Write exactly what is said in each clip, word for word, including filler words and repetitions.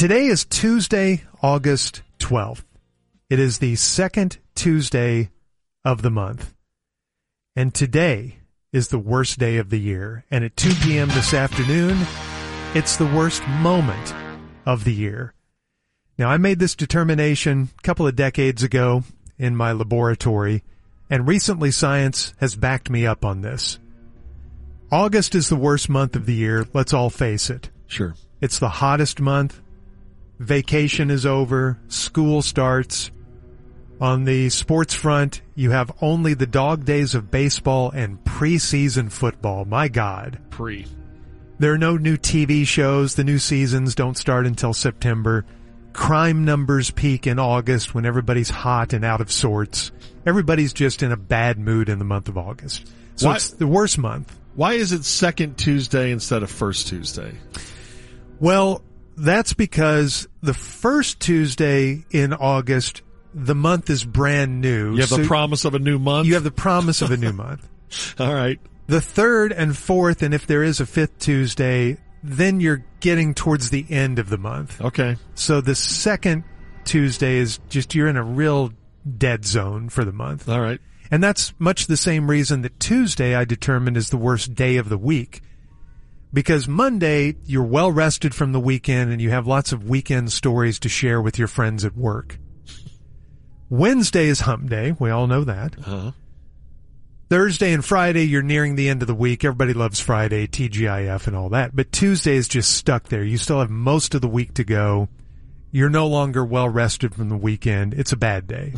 Today is Tuesday, August twelfth. It is the second Tuesday of the month. And today is the worst day of the year. And at two p.m. this afternoon, it's the worst moment of the year. Now, I made this determination a couple of decades ago in my laboratory, and recently science has backed me up on this. August is the worst month of the year, let's all face it. Sure. It's the hottest month. Vacation is over. School starts. On the sports front, you have only the dog days of baseball and preseason football. My God. Pre. There are no new T V shows. The new seasons don't start until September. Crime numbers peak in August when everybody's hot and out of sorts. Everybody's just in a bad mood in the month of August. So Why, it's the worst month. Why is it second Tuesday instead of first Tuesday? Well, that's because the first Tuesday in August, the month is brand new. You have so the promise of a new month? You have the promise of a new month. All right. The third and fourth, and if there is a fifth Tuesday, then you're getting towards the end of the month. Okay. So the second Tuesday is just, you're in a real dead zone for the month. All right. And that's much the same reason that Tuesday I determined is the worst day of the week. Because Monday, you're well rested from the weekend and you have lots of weekend stories to share with your friends at work. Wednesday is hump day. We all know that. Uh-huh. Thursday and Friday, you're nearing the end of the week. Everybody loves Friday, T G I F and all that. But Tuesday is just stuck there. You still have most of the week to go. You're no longer well rested from the weekend. It's a bad day.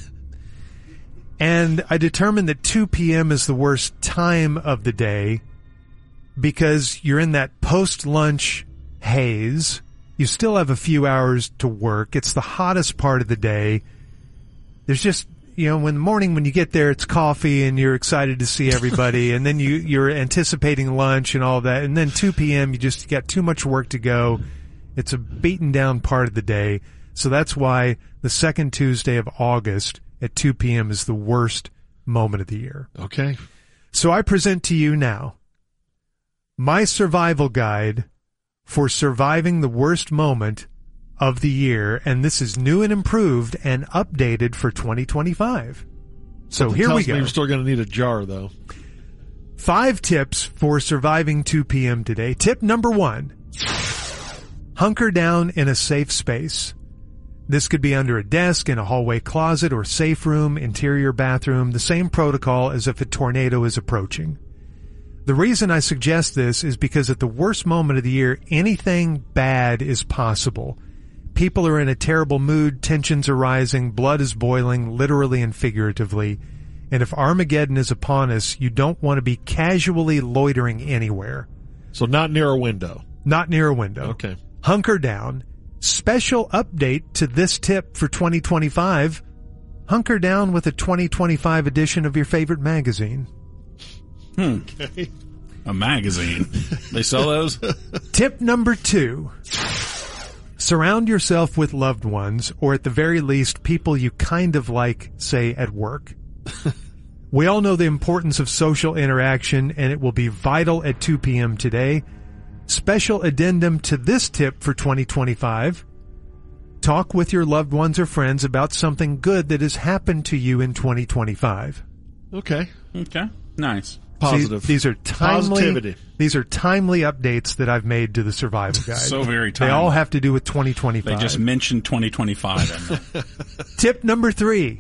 And I determined that two p.m. is the worst time of the day because you're in that post-lunch haze. You still have a few hours to work. It's the hottest part of the day. There's just, you know, in the morning when you get there, it's coffee and you're excited to see everybody. And then you, you're anticipating lunch and all that. And then two p.m., you just got too much work to go. It's a beaten down part of the day. So that's why the second Tuesday of August at two p.m. is the worst moment of the year. Okay. So I present to you now my survival guide for surviving the worst moment of the year, and this is new and improved and updated for twenty twenty-five. So Something here we tells me go. We're still going to need a jar, though. Five tips for surviving two p.m. today. Tip number one, hunker down in a safe space. This could be under a desk, in a hallway closet, or safe room, interior bathroom, the same protocol as if a tornado is approaching. The reason I suggest this is because at the worst moment of the year, anything bad is possible. People are in a terrible mood, tensions are rising, blood is boiling, literally and figuratively. And if Armageddon is upon us, you don't want to be casually loitering anywhere. So not near a window. Not near a window. Okay. Hunker down. Special update to this tip for twenty twenty-five. Hunker down with a twenty twenty-five edition of your favorite magazine. Hmm. Okay. A magazine. They sell those? Tip number two. Surround yourself with loved ones, or at the very least, people you kind of like, say, at work. We all know the importance of social interaction, and it will be vital at two p.m. today. Special addendum to this tip for twenty twenty-five. Talk with your loved ones or friends about something good that has happened to you in twenty twenty-five. Okay. Okay. Nice. Positive. See, these are timely, Positivity. These are timely updates that I've made to the survival guide. So very They timely. all have to do with twenty twenty-five. They just mentioned twenty twenty-five. Tip number three.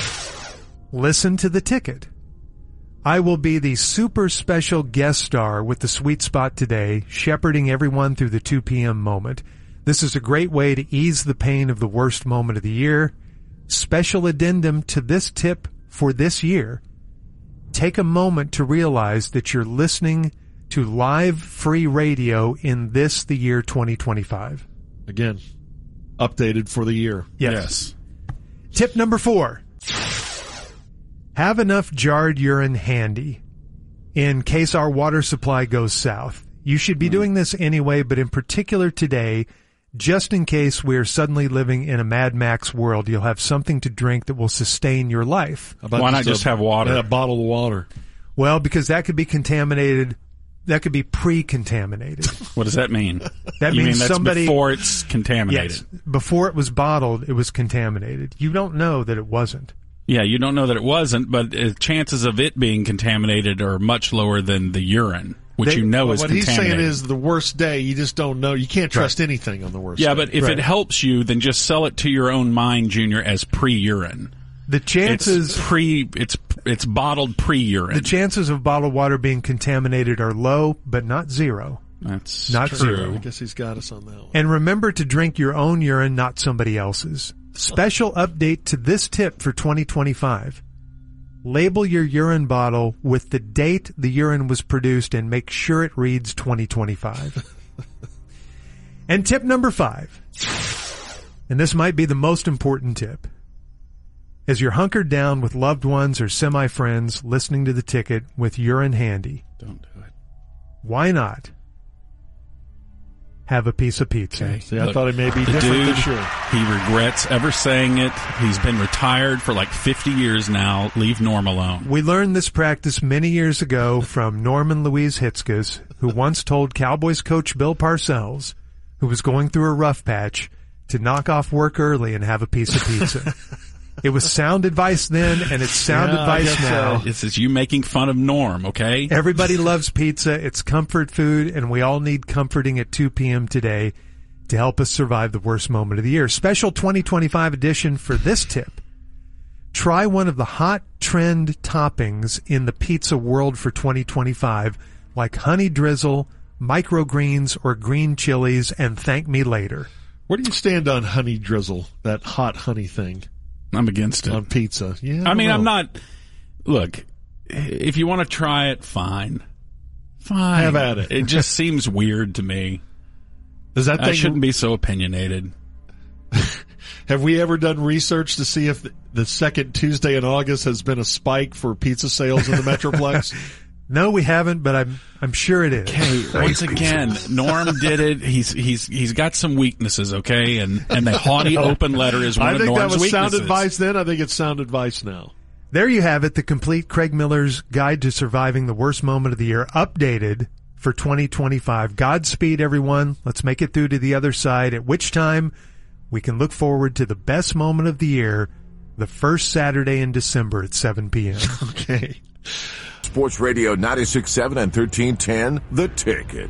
Listen to the ticket. I will be the super special guest star with the Sweet Spot today, shepherding everyone through the two p.m. moment. This is a great way to ease the pain of the worst moment of the year. Special addendum to this tip for this year. Take a moment to realize that you're listening to live free radio in this, the year twenty twenty-five. Again, updated for the year. Yes. Yes. Tip number four. Have enough jarred urine handy in case our water supply goes south. You should be doing this anyway, but in particular today, just in case we're suddenly living in a Mad Max world, you'll have something to drink that will sustain your life. How about Why not just a, have water? A bottle of water. Well, because that could be contaminated that could be pre-contaminated. What does that mean? That you means mean that's somebody before it's contaminated. Yes, before it was bottled, it was contaminated. You don't know that it wasn't. Yeah, you don't know that it wasn't, but uh, chances of it being contaminated are much lower than the urine, which They- you know Well, is what contaminated. he's saying is the worst day. You just don't know. You can't trust anything on the worst yeah, day. but if Right. it helps you, then just sell it to your own mind, Junior, as pre-urine. The chances It's pre. It's it's bottled pre-urine. the chances of bottled water being contaminated are low, but not zero. That's Not true. zero. I guess he's got us on that one. And remember to drink your own urine, not somebody else's. Special update to this tip for twenty twenty-five. Label your urine bottle with the date the urine was produced and make sure it reads twenty twenty-five. And tip number five, and this might be the most important tip. As you're hunkered down with loved ones or semi-friends listening to the ticket with urine handy, Don't do it. why not have a piece of pizza? Okay. See, I Look, thought it may be the different dude, this year. he regrets ever saying it. He's been retired for like fifty years now. Leave Norm alone. We learned this practice many years ago from Norman Louise Hitzkes, who once told Cowboys coach Bill Parcells, who was going through a rough patch, to knock off work early and have a piece of pizza. It was sound advice then, and it's sound Yeah, I advice guess now. so. This is you making fun of Norm, okay? Everybody loves pizza. It's comfort food, and we all need comforting at two p.m. today to help us survive the worst moment of the year. Special twenty twenty-five edition for this tip. Try one of the hot trend toppings in the pizza world for twenty twenty-five, like honey drizzle, microgreens, or green chilies, and thank me later. Where do you stand on honey drizzle, that hot honey thing I'm against it. on pizza? Yeah, I don't mean, know. I'm not. Look, if you want to try it, fine. Fine. Have at it. It just seems weird to me. Does that I thing, shouldn't be so opinionated. have we ever done research to see if the, the second Tuesday in August has been a spike for pizza sales in the Metroplex? No, we haven't, but I'm I'm sure it is. Okay, once again, Norm did it. He's he's he's got some weaknesses, okay, and and the haughty open letter is one I of think that Norm's was weaknesses. sound advice then. I think it's sound advice now. There you have it, the complete Craig Miller's Guide to Surviving the Worst Moment of the Year, updated for twenty twenty-five. Godspeed, everyone. Let's make it through to the other side, at which time we can look forward to the best moment of the year, the first Saturday in December at seven p.m. Okay. Sports Radio ninety-six point seven and thirteen ten, The Ticket.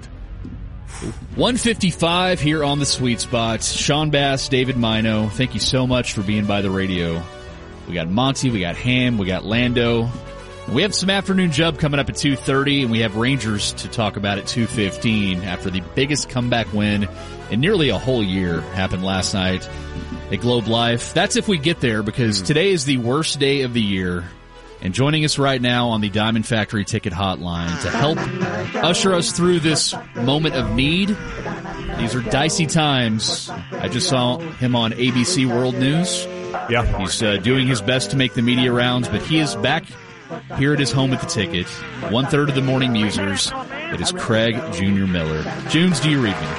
one fifty-five here on the Sweet Spot. Sean Bass, David Mino, thank you so much for being by the radio. We got Monty, we got Ham, we got Lando. We have some afternoon jub coming up at two thirty, and we have Rangers to talk about at two fifteen after the biggest comeback win in nearly a whole year happened last night at Globe Life. That's if we get there, because today is the worst day of the year. And joining us right now on the Diamond Factory Ticket Hotline to help usher us through this moment of need. These are dicey times. I just saw him on A B C World News. Yeah. He's uh, doing his best to make the media rounds, but he is back here at his home at the Ticket. One third of the morning musers. It is Craig Junior Miller. Junes, do you read me?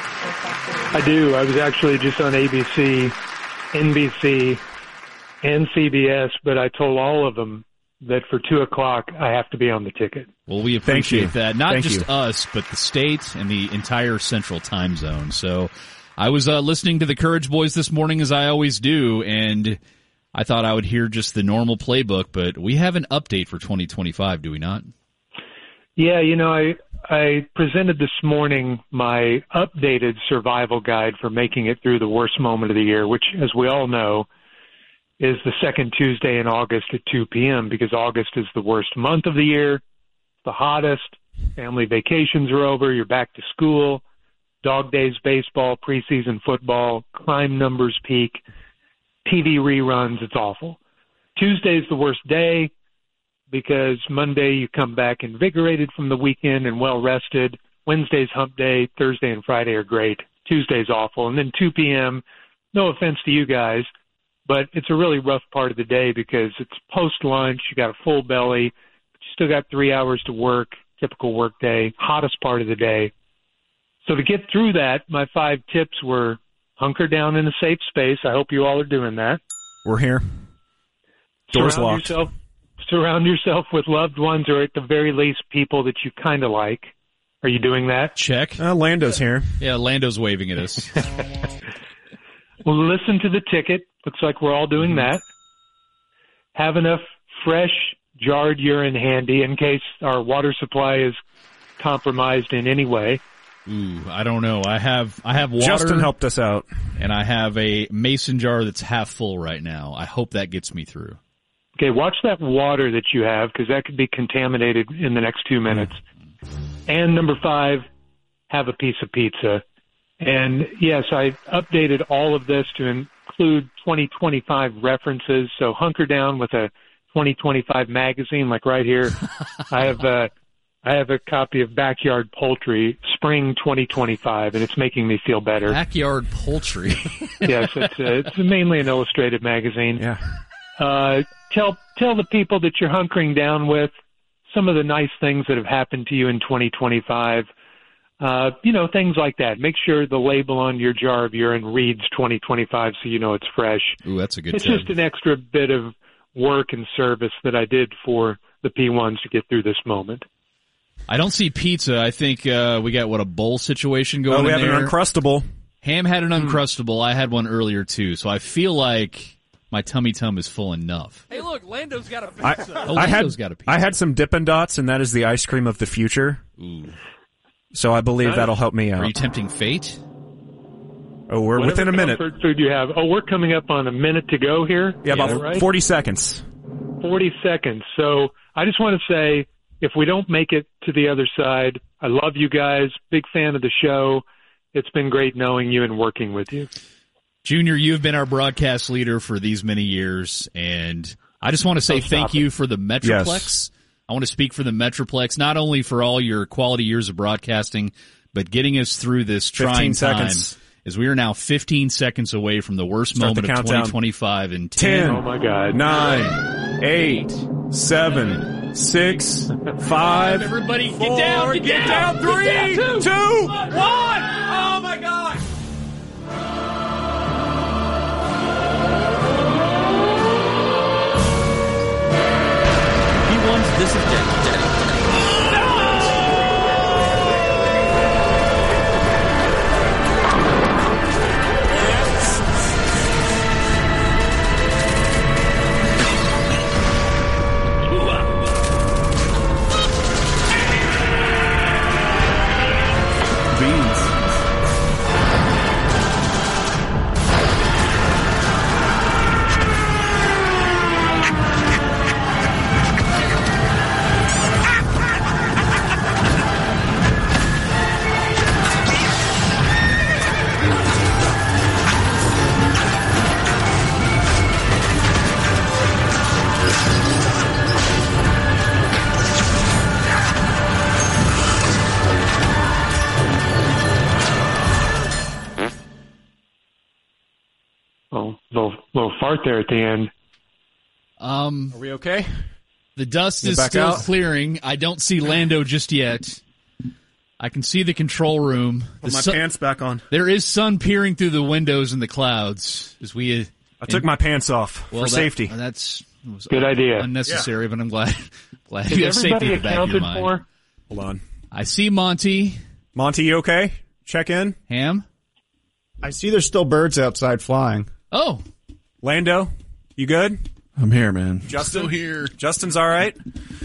I do. I was actually just on A B C, N B C, and C B S, but I told all of them that for two o'clock I have to be on the Ticket. Well, we Thank you. appreciate that. Not Thank just you. us, but the state and the entire central time zone. So I was uh, listening to the Courage Boys this morning, as I always do, and I thought I would hear just the normal playbook, but we have an update for twenty twenty-five, do we not? Yeah, you know, I I presented this morning my updated survival guide for making it through the worst moment of the year, which, as we all know, is the second Tuesday in August at two p.m. because August is the worst month of the year, the hottest. Family vacations are over. You're back to school. Dog days, baseball, preseason football, crime numbers peak, T V reruns. It's awful. Tuesday's the worst day because Monday you come back invigorated from the weekend and well rested. Wednesday's hump day. Thursday and Friday are great. Tuesday's awful. And then two p.m., no offense to you guys, but it's a really rough part of the day because it's post-lunch, you got a full belly, but you still got three hours to work, typical work day, hottest part of the day. So to get through that, my five tips were hunker down in a safe space. I hope you all are doing that. We're here. Doors surround locked. Yourself, surround yourself with loved ones or at the very least people that you kind of like. Are you doing that? Check. Uh, Lando's here. Yeah, Lando's waving at us. Well, listen to the ticket. Looks like we're all doing that. Have enough fresh, jarred urine handy in case our water supply is compromised in any way. Ooh, I don't know. I have I have water. Justin helped us out. And I have a mason jar that's half full right now. I hope that gets me through. Okay, watch that water that you have because that could be contaminated in the next two minutes. And number five, have a piece of pizza. And yes, I updated all of this to include twenty twenty-five references. So hunker down with a twenty twenty-five magazine, like right here. I have a, I have a copy of Backyard Poultry, Spring twenty twenty-five, and it's making me feel better. Backyard Poultry. Yes, it's a, it's mainly an illustrated magazine. Yeah. Uh, tell tell the people that you're hunkering down with some of the nice things that have happened to you in twenty twenty-five. Uh, you know, things like that. Make sure the label on your jar of urine reads twenty twenty-five so you know it's fresh. Ooh, that's a good It's tip. just an extra bit of work and service that I did for the P ones to get through this moment. I don't see pizza. I think uh, we got, what, a bowl situation going Oh, we in have there. an Uncrustable. Ham had an Uncrustable. I had one earlier, too. So I feel like my tummy tum is full enough. Hey, look, Lando's got a I, pizza. Oh, I had Lando's got a pizza. I had some Dippin' Dots, and that is the ice cream of the future. Ooh. So I believe Nice. that'll help me Are out. you tempting fate? Oh, we're Whatever within a minute. comfort food you have. Oh, we're coming up on a minute to go here. Yeah, Is about that right? forty seconds. forty seconds. So I just want to say, if we don't make it to the other side, I love you guys. Big fan of the show. It's been great knowing you and working with you. Junior, you've been our broadcast leader for these many years, and I just want to say Oh, thank stop you for the Metroplex. Yes. I want to speak for the Metroplex, not only for all your quality years of broadcasting, but getting us through this trying time. seconds. As we are now fifteen seconds away from the worst Start the moment of countdown. twenty twenty-five in Ten. Oh, my God. Nine, eight, seven, six, five, Everybody, get four, down, get, get down, down, three, get down, two, one. Oh, my God. He wants, this is dead. beans. Oh, little, little fart there at the end. Um, Are we okay? the dust Get is back still out. clearing. I don't see Lando just yet. I can see the control room. Put The my sun- pants back on. There is sun peering through the windows in the clouds as we. Uh, I took my pants off well, for that- safety. That's was Good idea. unnecessary, but I'm glad glad Is you have safety everybody at the back of your accounted mind. for? Hold on. I see Monty Monty, you okay? Check in. Ham. I see there's still birds outside flying. Oh, Lando, you good? I'm here, man. Justin? still here. Justin's all right?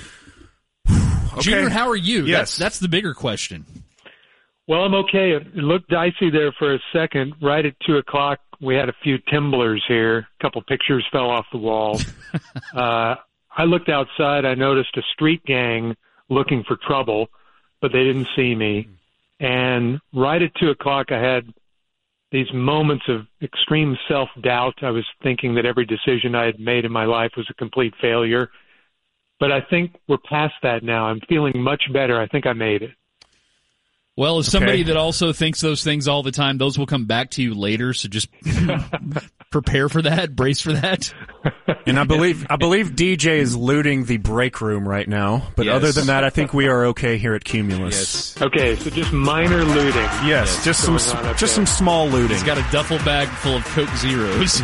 Okay. Junior, how are you? Yes. That's, that's the bigger question. Well, I'm okay. It looked dicey there for a second. Right at two o'clock, we had a few timblers here. A couple pictures fell off the wall. uh, I looked outside. I noticed a street gang looking for trouble, but they didn't see me. And right at two o'clock, I had these moments of extreme self-doubt. I was thinking that every decision I had made in my life was a complete failure. But I think we're past that now. I'm feeling much better. I think I made it. Well, as somebody Okay. that also thinks those things all the time, those will come back to you later. So just prepare for that, brace for that. And I believe I believe D J is looting the break room right now. But Yes. other than that, I think we are okay here at Cumulus. Okay, so just minor looting. Yes, just some going on up just there. some small looting. He's got a duffel bag full of Coke Zeros.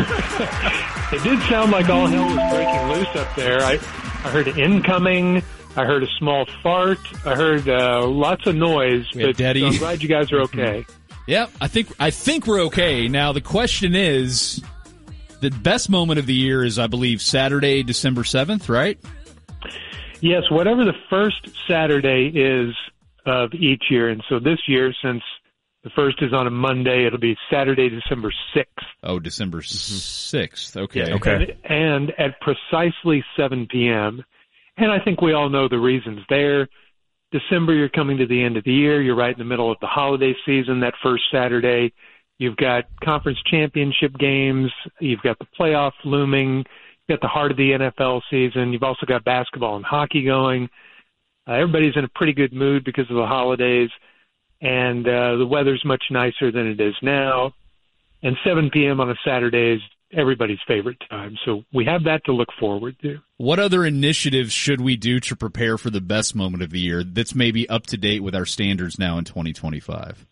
It did sound like all hell was breaking loose up there. I, I heard incoming, I heard a small fart. I heard uh, lots of noise. We had But Daddy. so I'm glad you guys are okay. Yep, I think I think we're okay. Now the question is, the best moment of the year is, I believe, Saturday, December seventh, right? Yes, whatever the first Saturday is of each year. And so this year, since the first is on a Monday, it'll be Saturday, December sixth. Oh, December sixth. Okay. Yeah, Okay. And, and at precisely seven p.m. And I think we all know the reasons there. December, you're coming to the end of the year. You're right in the middle of the holiday season that first Saturday. You've got conference championship games. You've got the playoff looming. You've got the heart of the N F L season. You've also got basketball and hockey going. Uh, everybody's in a pretty good mood because of the holidays. And uh, the weather's much nicer than it is now. And seven p.m. on a Saturday is everybody's favorite time. So we have that to look forward to. What other initiatives should we do to prepare for the best moment of the year that's maybe up to date with our standards now in twenty twenty-five?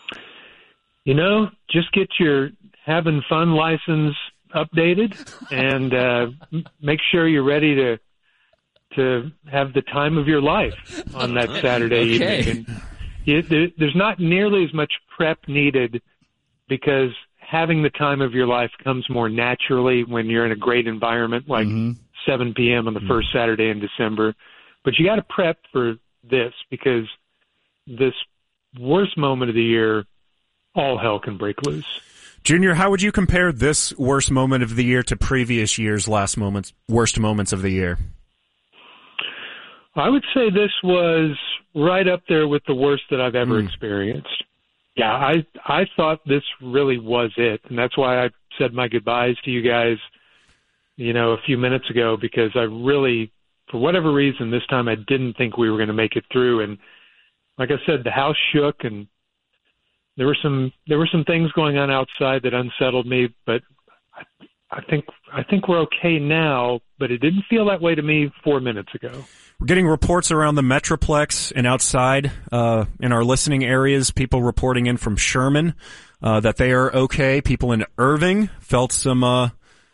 You know, just get your having fun license updated and uh, m- make sure you're ready to to have the time of your life on that Saturday Okay. evening. And you, there, there's not nearly as much prep needed because having the time of your life comes more naturally when you're in a great environment like Mm-hmm. seven p.m. on the first Saturday in December. But you got to prep for this because this worst moment of the year, all hell can break loose. Junior, how would you compare this worst moment of the year to previous year's last moments, worst moments of the year? I would say this was right up there with the worst that I've ever Mm. experienced. Yeah, I I thought this really was it, and that's why I said my goodbyes to you guys, you know, a few minutes ago, because I really, for whatever reason, this time I didn't think we were going to make it through. And like I said, the house shook, and there were some there were some things going on outside that unsettled me. But I, I think I think we're okay now. But it didn't feel that way to me four minutes ago. We're getting reports around the Metroplex and outside uh, in our listening areas, people reporting in from Sherman uh, that they are okay. People in Irving felt some uh,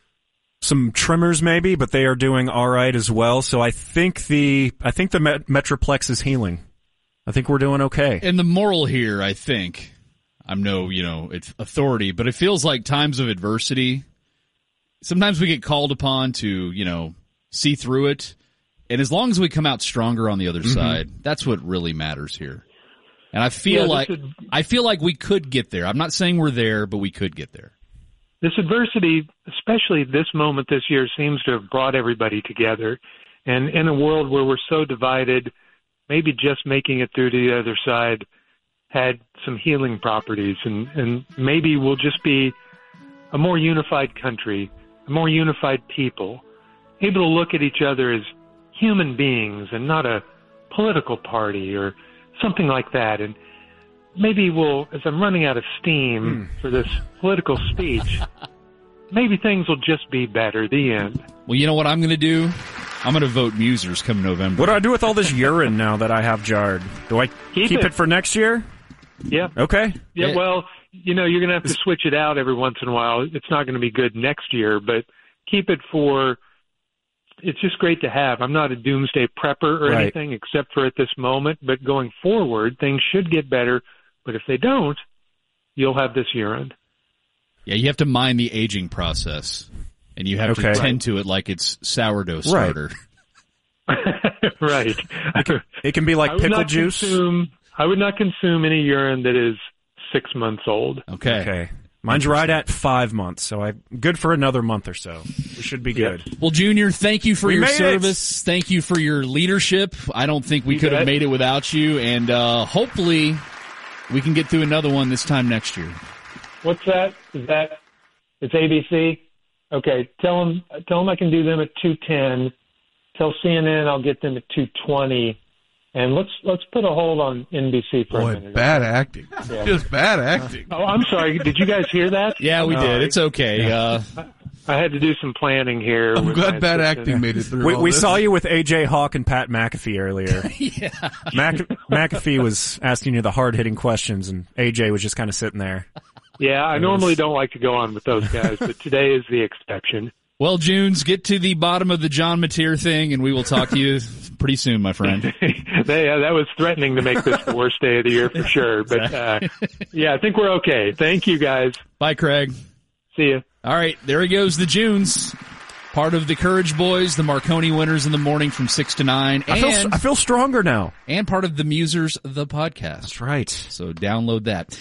some tremors maybe, but they are doing all right as well. So I think the I think the Met- Metroplex is healing. I think we're doing okay. And the moral here, I think, I'm no, you know, it's authority, but it feels like times of adversity, sometimes we get called upon to, you know, see through it. And as long as we come out stronger on the other Mm-hmm. side, that's what really matters here. And I feel Yeah, this like would- I feel like we could get there. I'm not saying we're there, but we could get there. This adversity, especially this moment this year, seems to have brought everybody together. And in a world where we're so divided, maybe just making it through to the other side had some healing properties. And, and maybe we'll just be a more unified country, a more unified people, able to look at each other as human beings and not a political party or something like that. And maybe we'll, as I'm running out of steam for this political speech, maybe things will just be better. The end. Well, you know what I'm going to do? I'm going to vote Musers come November. What do I do with all this urine now that I have jarred? Do I Keep keep it. it for next year? Yeah. Okay. Yeah, Yeah. well, you know, you're going to have to switch it out every once in a while. It's not going to be good next year, but keep it for, it's just great to have. I'm not a doomsday prepper or Right. anything except for at this moment, but going forward, things should get better. But if they don't, you'll have this urine. Yeah, you have to mind the aging process, and you have Okay. to tend to it like it's sourdough Right. starter. Right. It can be like I would pickle not juice. Consume, I would not consume any urine that is six months old. Okay. Okay. Mine's right at five months, so I'm good for another month or so. We should be good. Well, Junior, thank you for We your made it. service. Thank you for your leadership. I don't think we You could have bet. made it without you, and uh, hopefully we can get through another one this time next year. What's that? Is that it's A B C? Okay, tell them tell them I can do them at two ten. Tell C N N I'll get them at two twenty. And let's let's put a hold on N B C for a Boy, minute. bad acting. Yeah. Just bad acting. Oh, I'm sorry. Did you guys hear that? Yeah, we Oh, did. It's okay. Uh, I had to do some planning here. I'm with my glad bad assistant. acting made it through. We, all we this. saw you with A J Hawk and Pat McAfee earlier. yeah. Mac, McAfee was asking you the hard-hitting questions, and A J was just kind of sitting there. Yeah, I normally don't like to go on with those guys, but today is the exception. Well, Junes, get to the bottom of the John Mateer thing, and we will talk to you pretty soon, my friend. they, uh, that was threatening to make this the worst day of the year for sure. But, uh, yeah, I think we're okay. Thank you, guys. Bye, Craig. See you. All right, there he goes, the Junes. Part of the Courage Boys, the Marconi winners in the morning from six to nine. I and, feel, I feel stronger now. And part of the Musers, the podcast. That's right. So download that.